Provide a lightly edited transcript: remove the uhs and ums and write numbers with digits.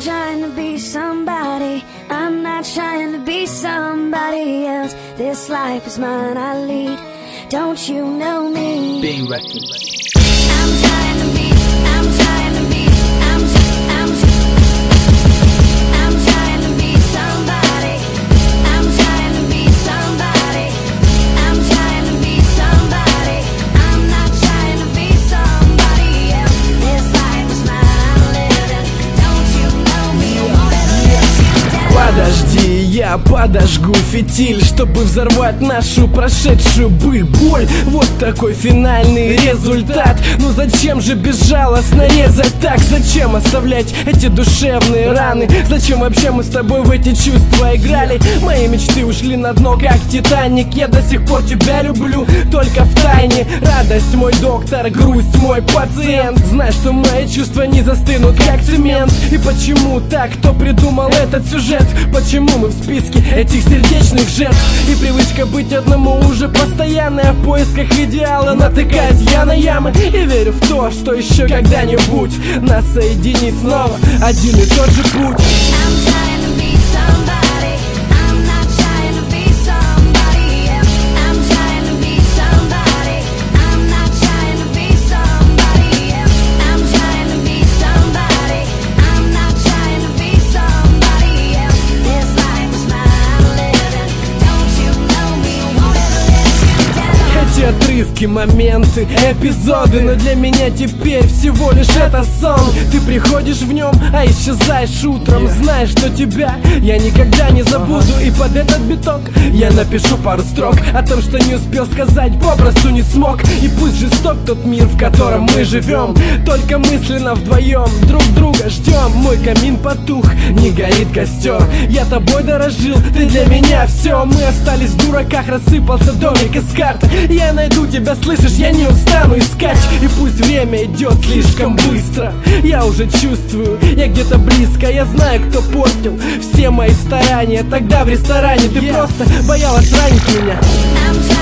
trying to be somebody. I'm not trying to be somebody else. This life is mine, I lead. Don't you know me? Being reckless. I'm trying to be, I'm trying to be, I'm trying to be somebody. I'm trying to be somebody. I'm trying to be somebody. I'm not trying to be somebody else. This life is mine, I live it. Don't you know me? I wanted to let you down. Подожди, я подожгу фитиль, чтобы взорвать нашу прошедшую быль. Боль, вот такой финальный результат. Ну зачем же безжалостно резать так? Зачем оставлять эти душевные раны? Зачем вообще мы с тобой в эти чувства играли? Мои мечты ушли на дно, как Титаник. Я до сих пор тебя люблю, только в тайне. Радость мой доктор, грусть мой пациент. Знай, что мои чувства не застынут, как цемент. И почему так? Кто придумал этот сюжет? Почему мы в списке этих сердечных жертв? И привычка быть одному уже постоянная. В поисках идеала натыкаюсь я на ямы. И верю в то, что еще когда-нибудь нас соединит снова один и тот же путь. I'm trying to be somebody. I'm not trying to be somebody else. I'm trying to be somebody. I'm not trying to be somebody else. I'm trying to be somebody. I'm not trying to be somebody else. This life is mine, I live it. Don't you know me? Won't ever let you down. Эти отрывки, моменты, эпизоды, но для меня теперь всего лишь это сон. Ты приходишь в нем, а исчезаешь утром. Знаешь, что тебя я никогда не забуду. И под этот биток я напишу пару строк о том, что не успел сказать, попросту не смог. И пусть жесток тот мир, в котором мы живем, только мысленно вдвоем друг друга ждем. Мой камин потух, не горит костер. Я тобой дорожил, ты для меня все. Мы остались в дураках, рассыпался домик из карт. Я найду тебя, слышишь, я не устану искать. И пусть время идет слишком быстро, я уже чувствую, я где-то близко. Я знаю, кто портил все мои старания. Тогда в ресторане ты просто боялась ранить меня. I'm trying